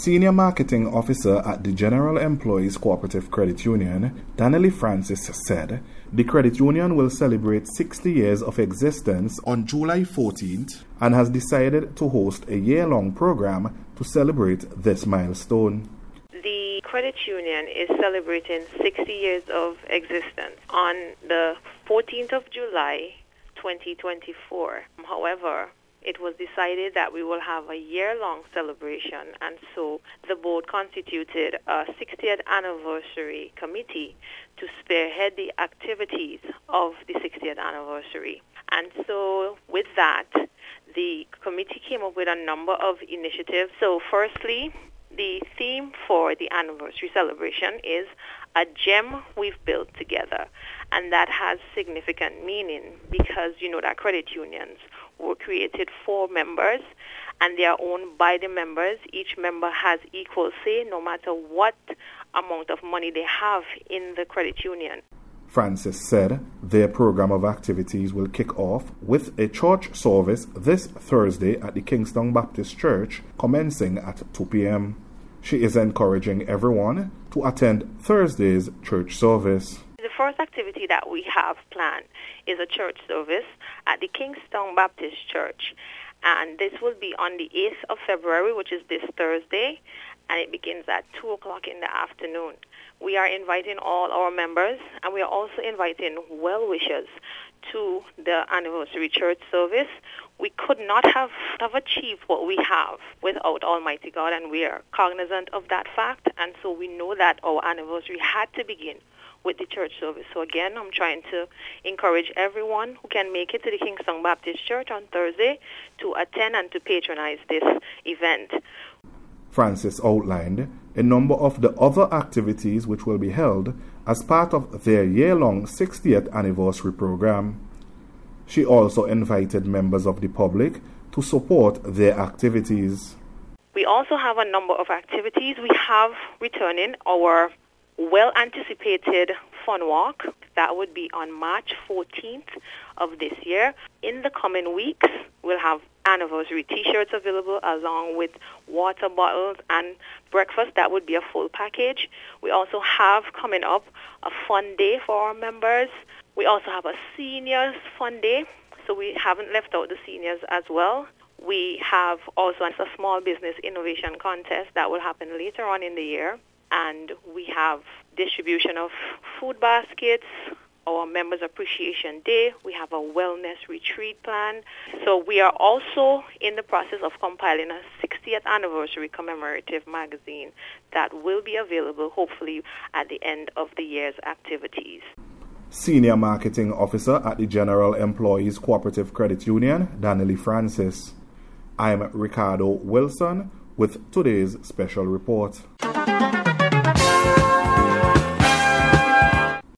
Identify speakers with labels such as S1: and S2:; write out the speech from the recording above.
S1: Senior Marketing Officer at the General Employees Cooperative Credit Union, Danielle Francis, said the credit union will celebrate 60 years of existence on July 14th and has decided to host a year-long program to celebrate this milestone.
S2: The credit union is celebrating 60 years of existence on the 14th of July, 2024. However, it was decided that we will have a year-long celebration, and so the board constituted a 60th anniversary committee to spearhead the activities of the 60th anniversary. And so with that, the committee came up with a number of initiatives. So firstly, the theme for the anniversary celebration is a gem we've built together, and that has significant meaning because you know that credit unions were created for members and they are owned by the members. Each member has equal say no matter what amount of money they have in the credit union.
S1: Francis said their program of activities will kick off with a church service this Thursday at the Kingston Baptist Church commencing at 2 p.m. She is encouraging everyone to attend Thursday's church service.
S2: The first activity that we have planned is a church service at the Kingston Baptist Church, and this will be on the 8th of February, which is this Thursday, and it begins at 2 o'clock in the afternoon. We are inviting all our members, and we are also inviting well-wishers to the anniversary church service. We could not have achieved what we have without Almighty God, and we are cognizant of that fact, and so we know that our anniversary had to begin with the church service. So again, I'm trying to encourage everyone who can make it to the Kingston Baptist Church on Thursday to attend and to patronize this event.
S1: Francis outlined a number of the other activities which will be held as part of their year-long 60th anniversary program. She also invited members of the public to support their activities.
S2: We also have a number of activities. We have returning our well-anticipated fun walk. That would be on March 14th of this year. In the coming weeks, we'll have anniversary T-shirts available along with water bottles and breakfast. That would be a full package. We also have coming up a fun day for our members. We also have a seniors fun day, so we haven't left out the seniors as well. We have also a small business innovation contest that will happen later on in the year. And we have distribution of food baskets, our Members Appreciation Day. We have a wellness retreat plan. So we are also in the process of compiling a 60th anniversary commemorative magazine that will be available hopefully at the end of the year's activities.
S1: Senior Marketing Officer at the General Employees Cooperative Credit Union, Danielle Francis. I'm Ricardo Wilson with today's special report.